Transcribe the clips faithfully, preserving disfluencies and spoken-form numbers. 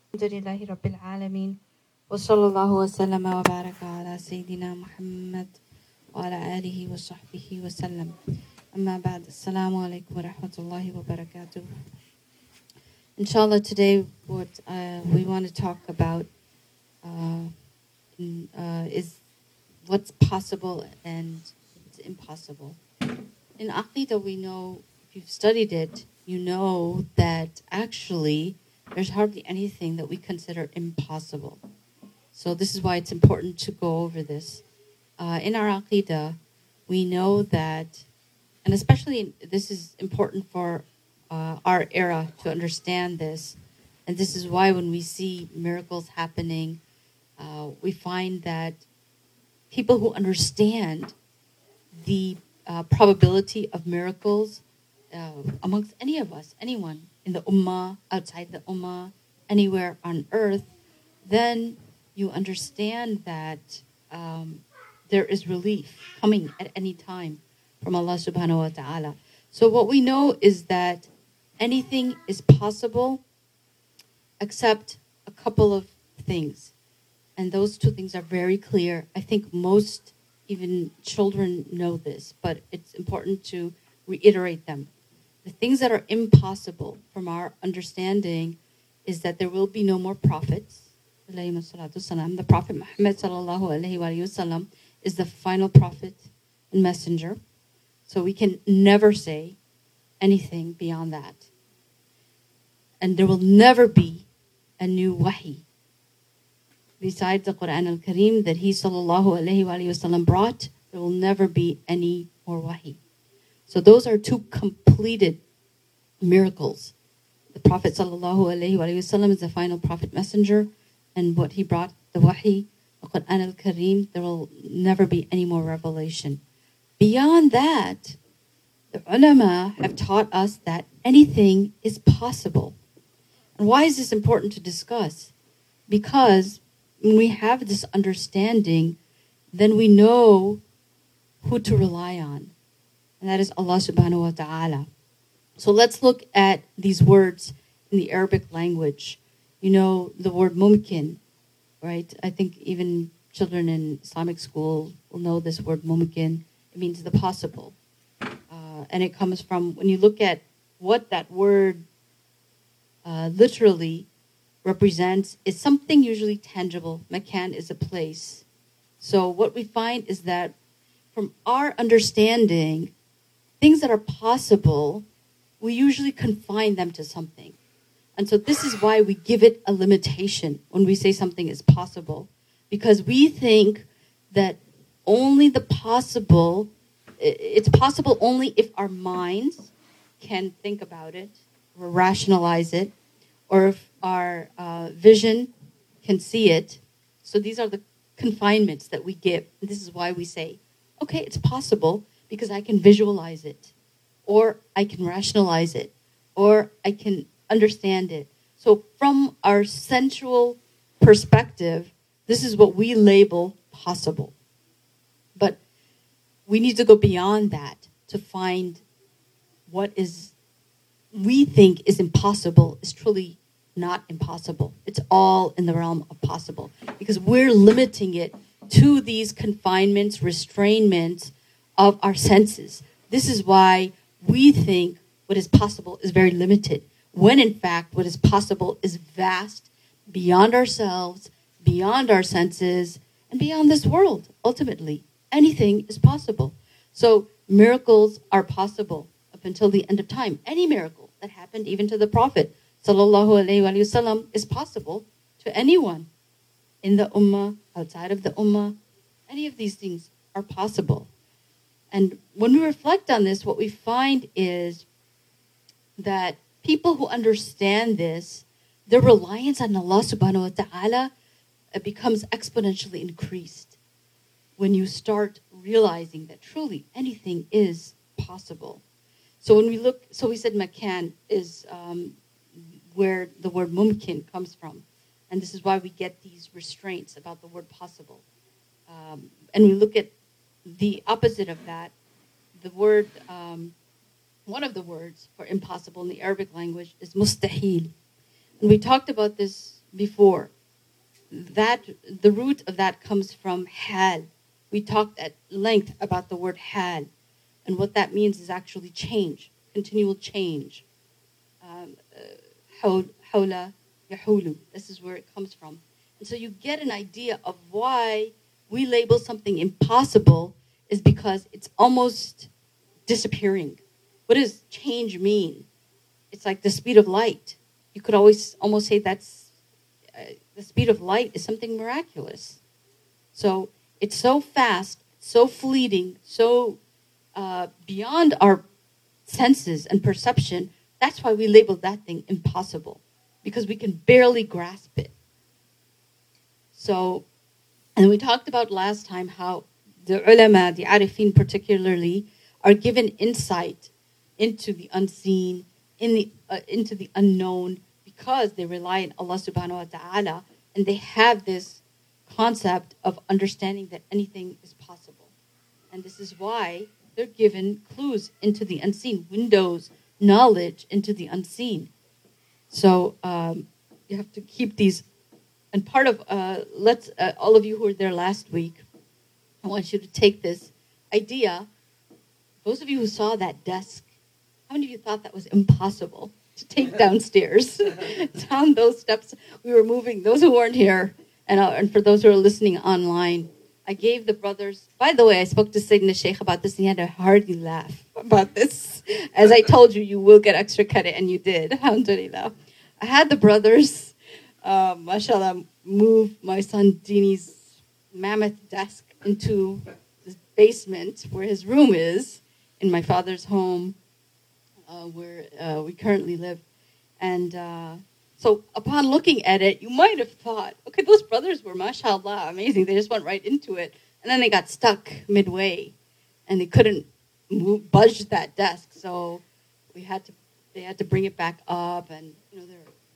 Alhamdulillahi Rabbil Alameen. Wa sallallahu wa sallama wa baraka ala Sayyidina Muhammad wa ala alihi wa sahbihi wa sallam. Amma ba'd. Assalamu alaikum wa rahmatullahi wa barakatuh. Inshallah, today what uh, we want to talk about uh, in, uh, is what's possible and what's impossible. In Aqidah, we know, if you've studied it, you know that actually there's hardly anything that we consider impossible. So this is why it's important to go over this. Uh, in our Aqidah, we know that, and especially this is important for uh, our era to understand this, and this is why when we see miracles happening, uh, we find that people who understand the uh, probability of miracles uh, amongst any of us, anyone, in the ummah, outside the ummah, anywhere on earth, then you understand that um, there is relief coming at any time from Allah subhanahu wa ta'ala. So what we know is that anything is possible except a couple of things. And those two things are very clear. I think most, even children, know this, but it's important to reiterate them. The things that are impossible from our understanding is that there will be no more prophets. The Prophet Muhammad sallallahu alaihi wasallam is the final prophet and messenger. So we can never say anything beyond that. And there will never be a new wahi besides the Quran al-Kareem that he sallallahu alaihi wasallam brought. There will never be any more wahi. So those are two completed miracles. The Prophet sallallahu alaihi wasallam is the final prophet messenger, and what he brought, the wahi, the Quran al-Kareem, there will never be any more revelation. Beyond that, the ulama have taught us that anything is possible. And why is this important to discuss? Because when we have this understanding, then we know who to rely on. And that is Allah subhanahu wa ta'ala. So let's look at these words in the Arabic language. You know, the word mumkin, right? I think even children in Islamic school will know this word mumkin. It means the possible. Uh, and it comes from, when you look at what that word uh, literally represents, is something usually tangible. Makan is a place. So what we find is that from our understanding, things that are possible, we usually confine them to something. And so this is why we give it a limitation when we say something is possible. Because we think that only the possible, it's possible only if our minds can think about it, or rationalize it, or if our uh, vision can see it. So these are the confinements that we give. And this is why we say, okay, it's possible because I can visualize it, or I can rationalize it, or I can understand it. So from our sensual perspective, this is what we label possible. But we need to go beyond that to find what is we think is impossible is truly not impossible. It's all in the realm of possible because we're limiting it to these confinements, restrainments of our senses. This is why we think what is possible is very limited, when in fact what is possible is vast, beyond ourselves, beyond our senses, and beyond this world. Ultimately, anything is possible. So miracles are possible up until the end of time. Any miracle that happened even to the Prophet sallallahu alaihi wasallam is possible to anyone in the ummah, outside of the ummah. Any of these things are possible. And when we reflect on this, what we find is that people who understand this, their reliance on Allah subhanahu wa ta'ala becomes exponentially increased when you start realizing that truly anything is possible. So when we look, so we said makan is um, where the word mumkin comes from. And this is why we get these restraints about the word possible. Um, and we look at the opposite of that, the word, um, one of the words for impossible in the Arabic language is mustahil. And we talked about this before. That the root of that comes from hal. We talked at length about the word hal, and what that means is actually change, continual change. Um, uh, hawla yahulu. This is where it comes from. And so you get an idea of why we label something impossible is because it's almost disappearing. What does change mean? It's like the speed of light. You could always almost say that's uh, the speed of light is something miraculous. So it's so fast, so fleeting, so uh, beyond our senses and perception. That's why we label that thing impossible, because we can barely grasp it. So, and we talked about last time how the ulama, the arifin particularly, are given insight into the unseen, in the uh, into the unknown, because they rely on Allah subhanahu wa ta'ala, and they have this concept of understanding that anything is possible. And this is why they're given clues into the unseen, windows, knowledge into the unseen. So um, you have to keep these. And part of, uh, let's uh, all of you who were there last week, I want you to take this idea. Those of you who saw that desk, how many of you thought that was impossible to take downstairs? Down those steps, we were moving. Those who weren't here, and, uh, and for those who are listening online, I gave the brothers, by the way, I spoke to Sayyidina Sheikh about this, and he had a hearty laugh about this. As I told you, you will get extra credit, and you did, alhamdulillah. I had the brothers, uh, mashallah, move my son Dini's mammoth desk into the basement where his room is, in my father's home, uh, where uh, we currently live. And uh, so upon looking at it, you might have thought, okay, those brothers were, mashallah, amazing. They just went right into it. And then they got stuck midway, and they couldn't move, budge that desk. So we had to, they had to bring it back up, and you know, their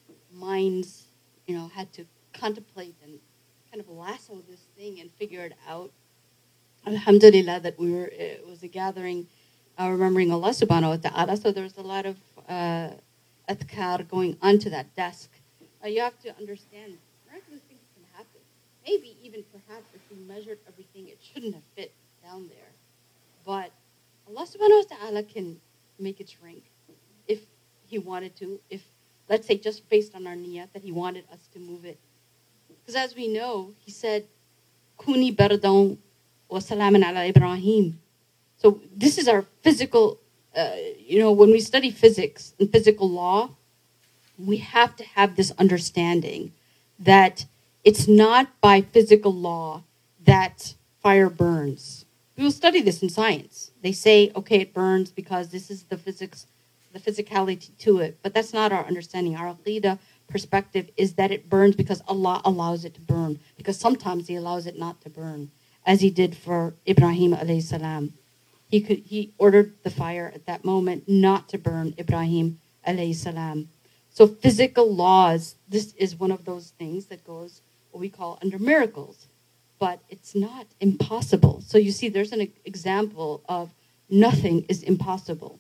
minds, you know, had to contemplate and kind of lasso this thing and figure it out. Alhamdulillah that we were, it was a gathering uh, remembering Allah subhanahu wa ta'ala. So there was a lot of uh, adhkar going onto that desk. Uh, you have to understand, miraculous things can happen. Maybe even perhaps if we measured everything, it shouldn't have fit down there. But Allah subhanahu wa ta'ala can make it shrink if He wanted to. If, let's say, just based on our niyat, that He wanted us to move it. Because as we know, He said, Kuni bardan wa salaman ala Ibrahim. So this is our physical, uh, you know, when we study physics and physical law, we have to have this understanding that it's not by physical law that fire burns. We will study this in science. They say, okay, it burns because this is the physics, the physicality to it. But that's not our understanding. Our aqidah perspective is that it burns because Allah allows it to burn. Because sometimes He allows it not to burn, as He did for Ibrahim alayhi salam. He could he ordered the fire at that moment not to burn Ibrahim alayhi salam. So physical laws, this is one of those things that goes what we call under miracles. But it's not impossible. So you see, there's an example of nothing is impossible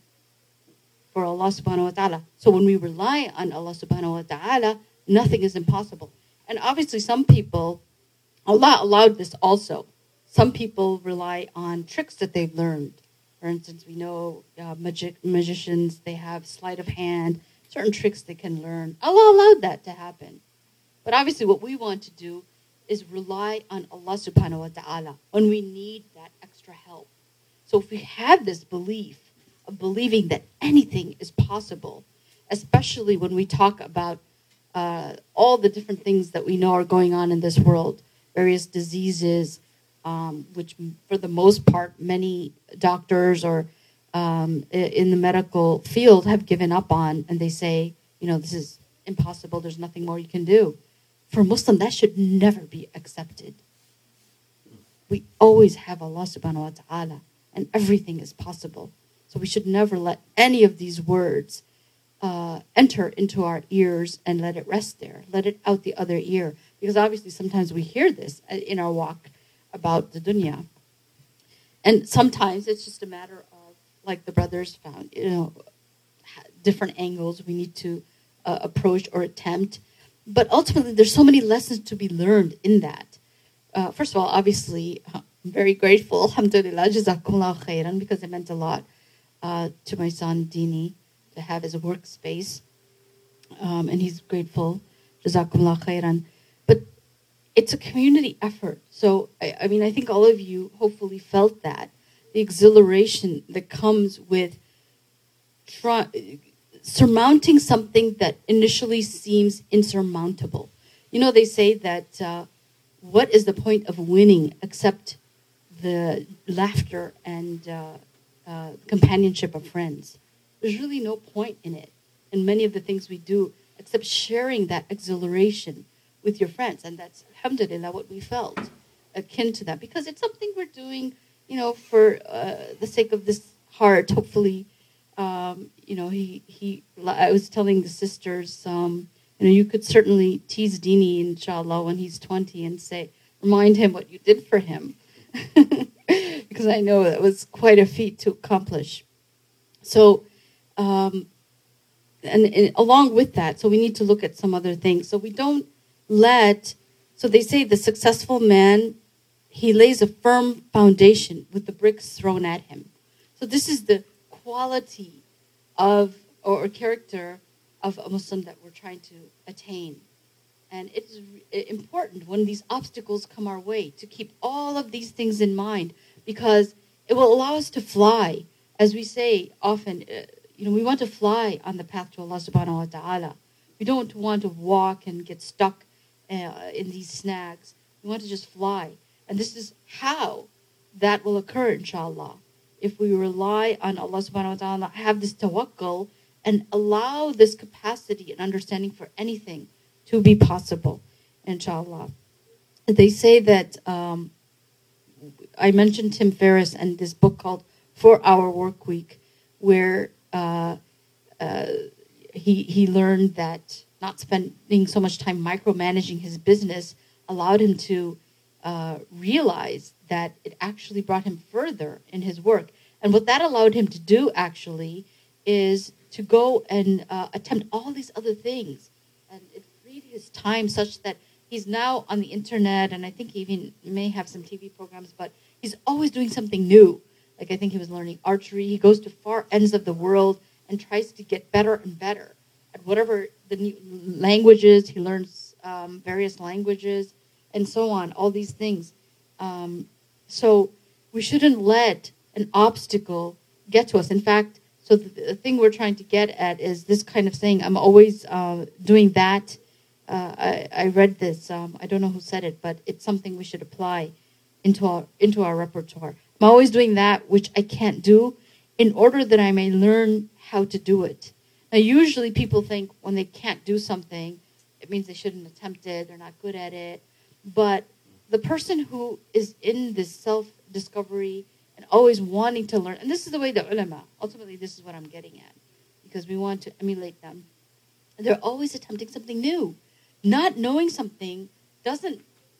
for Allah subhanahu wa ta'ala. So when we rely on Allah subhanahu wa ta'ala, nothing is impossible. And obviously some people, Allah allowed this also. Some people rely on tricks that they've learned. For instance, we know uh, magic, magicians, they have sleight of hand, certain tricks they can learn. Allah allowed that to happen. But obviously what we want to do is rely on Allah subhanahu wa ta'ala when we need that extra help. So if we have this belief of believing that anything is possible, especially when we talk about uh, all the different things that we know are going on in this world, various diseases, um, which for the most part, many doctors or um, in the medical field have given up on, and they say, you know, this is impossible, there's nothing more you can do. For a Muslim, that should never be accepted. We always have Allah subhanahu wa ta'ala, and everything is possible. So we should never let any of these words uh, enter into our ears and let it rest there. Let it out the other ear. Because obviously sometimes we hear this in our walk about the dunya. And sometimes it's just a matter of, like the brothers found, you know, different angles we need to uh, approach or attempt. but ultimately, there's so many lessons to be learned in that. Uh, first of all, obviously, I'm very grateful, alhamdulillah, jazakumullah khairan, because it meant a lot uh, to my son, Dini, to have his workspace. Um, and he's grateful, jazakumullah khairan. But it's a community effort. So, I, I mean, I think all of you hopefully felt that. The exhilaration that comes with try, surmounting something that initially seems insurmountable. You know, they say that uh, what is the point of winning except the laughter and uh, uh, companionship of friends? There's really no point in it, in many of the things we do, except sharing that exhilaration with your friends. And that's, alhamdulillah, what we felt akin to that, because it's something we're doing, you know, for uh, the sake of this heart. Hopefully, um, you know, he, he, I was telling the sisters, um, you know, you could certainly tease Dini, inshallah, when he's twenty and say, remind him what you did for him. Because I know that was quite a feat to accomplish. So, um, and, and along with that, so we need to look at some other things. So we don't let, so they say the successful man, he lays a firm foundation with the bricks thrown at him. So this is the quality of, or, or character of a Muslim that we're trying to attain. And it's important when these obstacles come our way to keep all of these things in mind, because it will allow us to fly. As we say often, uh, you know, we want to fly on the path to Allah subhanahu wa ta'ala. We don't want to walk and get stuck uh, in these snags. We want to just fly. And this is how that will occur, inshallah. If we rely on Allah subhanahu wa ta'ala, have this tawakkul, and allow this capacity and understanding for anything to be possible, inshallah. They say that, um, I mentioned Tim Ferriss and this book called Four Hour Work Week, where uh, uh, he, he learned that not spending so much time micromanaging his business allowed him to uh, realize that it actually brought him further in his work. And what that allowed him to do, actually, is to go and uh, attempt all these other things. And it freed his time such that he's now on the internet, and I think he even may have some T V programs, but he's always doing something new. Like, I think he was learning archery. He goes to far ends of the world and tries to get better and better at whatever the new languages. He learns um, various languages and so on, all these things. Um, so we shouldn't let an obstacle get to us. In fact, so the, the thing we're trying to get at is this kind of saying, I'm always uh, doing that. Uh, I, I read this, um, I don't know who said it, but it's something we should apply into our, into our repertoire. I'm always doing that which I can't do in order that I may learn how to do it. Now, usually people think when they can't do something, it means they shouldn't attempt it, they're not good at it. But the person who is in this self-discovery and always wanting to learn, and this is the way the ulama, ultimately this is what I'm getting at, because we want to emulate them. They're always attempting something new. Not knowing something doesn't,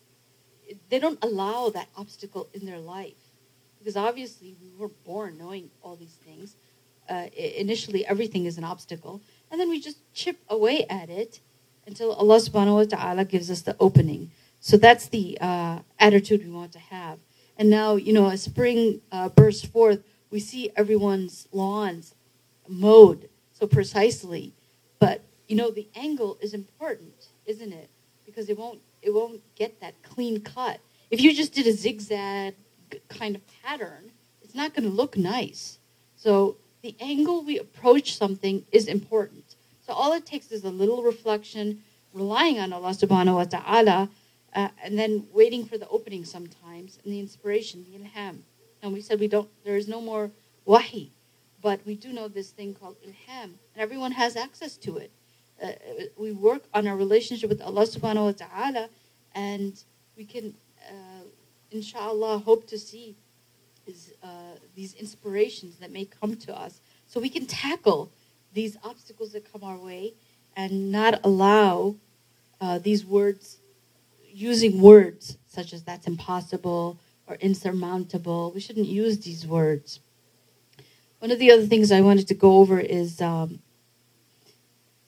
they don't allow that obstacle in their life. Because obviously we were born knowing all these things. Uh, initially everything is an obstacle. And then we just chip away at it until Allah subhanahu wa ta'ala gives us the opening. So that's the uh, attitude we want to have. And now, you know, as spring uh, bursts forth, we see everyone's lawns mowed so precisely. But, you know, the angle is important, isn't it? Because it won't, it won't get that clean cut. If you just did a zigzag kind of pattern, it's not going to look nice. So the angle we approach something is important. So all it takes is a little reflection, relying on Allah subhanahu wa ta'ala, uh, and then waiting for the opening sometimes, and the inspiration, the ilham. And we said we don't, there is no more wahi, but we do know this thing called ilham, and everyone has access to it. Uh, we work on our relationship with Allah subhanahu wa ta'ala, and we can, uh, inshallah, hope to see is, uh, these inspirations that may come to us, so we can tackle these obstacles that come our way and not allow uh, these words, using words such as that's impossible or insurmountable. We shouldn't use these words. One of the other things I wanted to go over is um,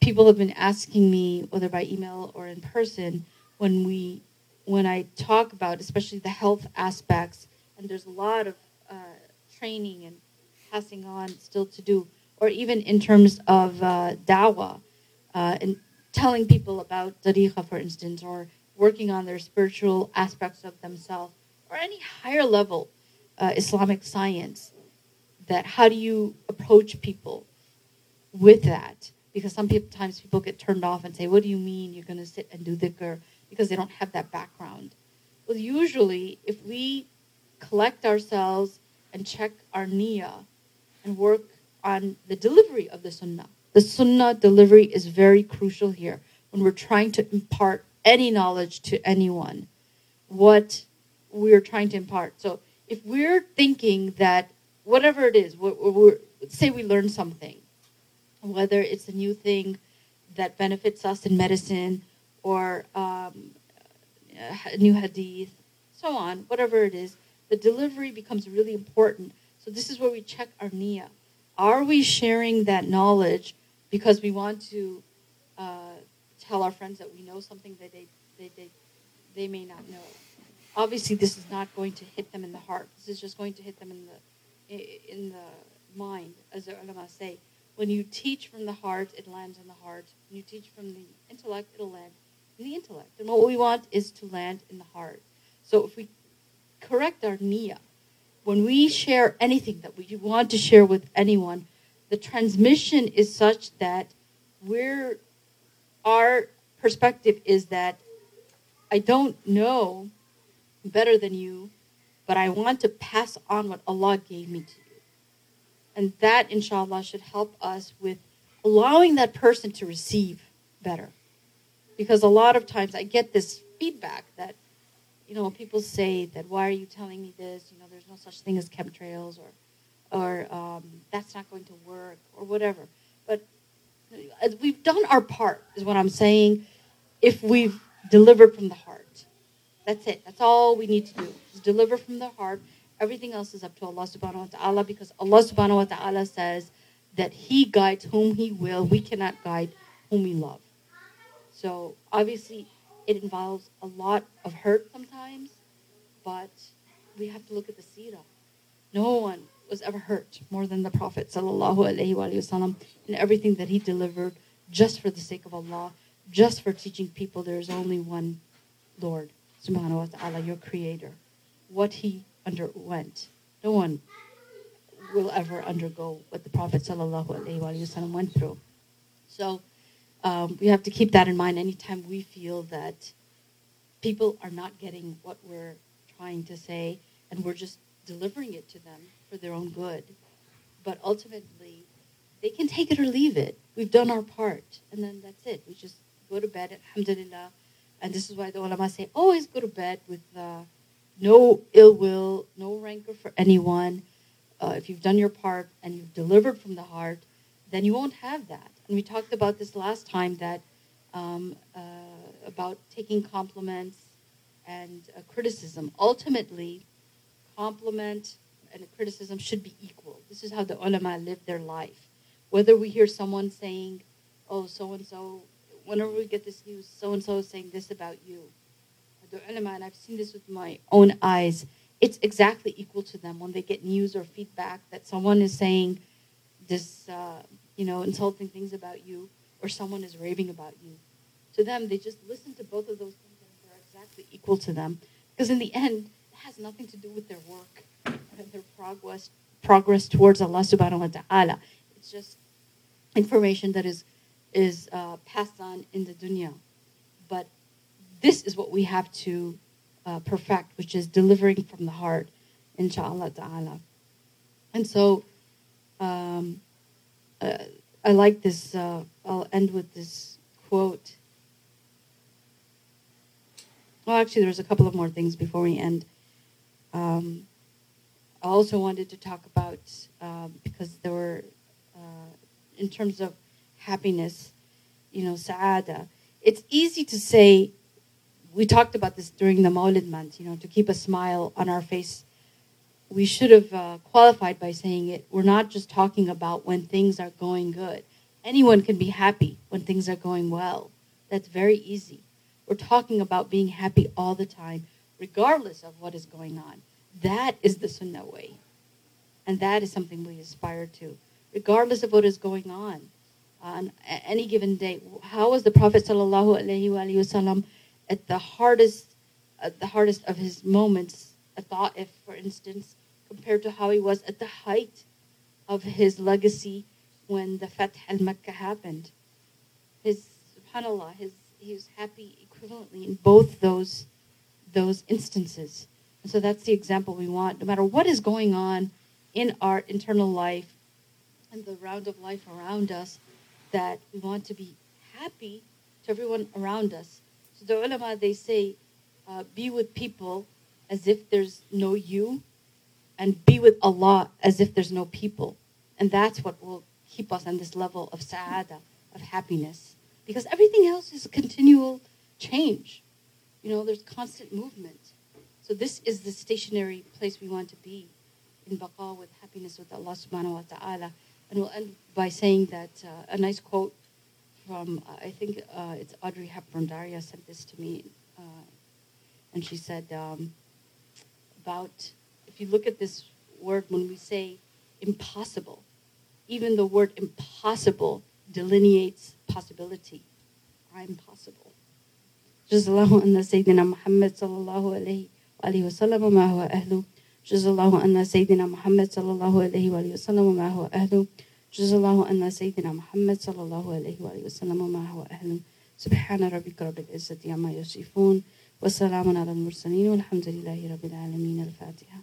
people have been asking me, whether by email or in person, when we, when I talk about, especially the health aspects, and there's a lot of uh, training and passing on still to do, or even in terms of uh, dawah, uh, and telling people about tariqah, for instance, or working on their spiritual aspects of themselves, or any higher level uh, Islamic science, that how do you approach people with that? Because some people, times people get turned off and say, what do you mean you're going to sit and do dhikr? Because they don't have that background. Well, usually, if we collect ourselves and check our niyyah and work on the delivery of the sunnah, the sunnah delivery is very crucial here when we're trying to impart any knowledge to anyone, what we're trying to impart. So if we're thinking that whatever it is, we're, we're, say we learn something, whether it's a new thing that benefits us in medicine or um, a new hadith, so on, whatever it is, the delivery becomes really important. So this is where we check our niyyah. Are we sharing that knowledge because we want to uh, tell our friends that we know something that they, they, they, they may not know? Obviously, this is not going to hit them in the heart. This is just going to hit them in the in the mind, as the ulama say. When you teach from the heart, it lands in the heart. When you teach from the intellect, it'll land in the intellect. And what we want is to land in the heart. So if we correct our niyyah, when we share anything that we want to share with anyone, the transmission is such that we're, our perspective is that I don't know better than you, but I want to pass on what Allah gave me to you. And that, inshallah, should help us with allowing that person to receive better. Because a lot of times I get this feedback that, you know, people say that, why are you telling me this? You know, there's no such thing as chemtrails, or or um, that's not going to work, or whatever. But we've done our part, is what I'm saying, if we've delivered from the heart. That's it. That's all we need to do. Just deliver from the heart. Everything else is up to Allah subhanahu wa ta'ala, because Allah subhanahu wa ta'ala says that He guides whom He will. We cannot guide whom we love. So obviously it involves a lot of hurt sometimes, but we have to look at the seerah. No one was ever hurt more than the Prophet sallallahu alaihi wasallam in everything that he delivered, just for the sake of Allah, just for teaching people there is only one Lord subhanahu wa ta'ala, your creator. What he underwent, no one will ever undergo what the Prophet sallallahu alaihi wasallam went through. So um, we have to keep that in mind anytime we feel that people are not getting what we're trying to say, and we're just delivering it to them for their own good. But ultimately, they can take it or leave it. We've done our part, and then that's it. We just go to bed, alhamdulillah. And this is why the ulama say, always go to bed with uh, no ill will, no rancor for anyone. Uh, if you've done your part and you've delivered from the heart, then you won't have that. And we talked about this last time, that um, uh, about taking compliments and uh, criticism. Ultimately, compliment and a criticism should be equal. This is how the ulama live their life. Whether we hear someone saying, oh, so-and-so, whenever we get this news, so-and-so is saying this about you. The ulama, and I've seen this with my own eyes, it's exactly equal to them when they get news or feedback that someone is saying this, uh, you know, insulting things about you, or someone is raving about you. To them, they just listen to both of those things and they're exactly equal to them. Because in the end, it has nothing to do with their work and their progress progress towards Allah subhanahu wa ta'ala. It's just information that is is uh, passed on in the dunya. But this is what we have to uh, perfect, which is delivering from the heart, inshallah ta'ala. And so um, uh, I like this, uh, I'll end with this quote. Well, actually, there's a couple of more things before we end. Um, I also wanted to talk about, uh, because there were, uh, in terms of happiness, you know, sa'ada. It's easy to say, we talked about this during the Mawlid month, you know, to keep a smile on our face. We should have uh, qualified by saying it. We're not just talking about when things are going good. anyone can be happy when things are going well. That's very easy. We're talking about being happy all the time, regardless of what is going on. That is the Sunnah way. And that is something we aspire to, regardless of what is going on on any given day. How was the Prophet sallallahu alaihi wasallam at the hardest, at the hardest of his moments, a Ta'if, for instance, compared to how he was at the height of his legacy when the Fath al-Makkah happened? His, subhanAllah, his, he was happy equivalently in both those, those instances. And so that's the example we want, no matter what is going on in our internal life and the round of life around us, that we want to be happy to everyone around us. So the ulama, they say, uh, be with people as if there's no you, and be with Allah as if there's no people. And that's what will keep us on this level of sa'ada, of happiness. Because everything else is a continual change. You know, there's constant movement. So this is the stationary place we want to be, in baqa, with happiness with Allah subhanahu wa ta'ala. And we'll end by saying that uh, a nice quote from, uh, I think uh, it's Audrey Hepburn. Daria sent this to me. Uh, and she said um, about, if you look at this word, when we say impossible, even the word impossible delineates possibility. I'm possible. Jazallahu anna Sayyidina Muhammad sallallahu alayhi wa alihi wa sallam wa ma huwa ahlu. Jazallahu anna Sayyidina Muhammad sallallahu alayhi wa alihi wa sallam wa ma huwa ahlu. Jazallahu anna Sayyidina Muhammad sallallahu alayhi wa alihi wa sallam wa ma huwa ahlu. Subhana rabbika rabbil izzati amma yasifun. Wa salamun ala al-mursaleen. Walhamdulillahi rabbil alameen. Al-Fatiha.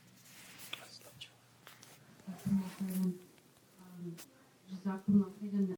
جزاكم الله خيرا.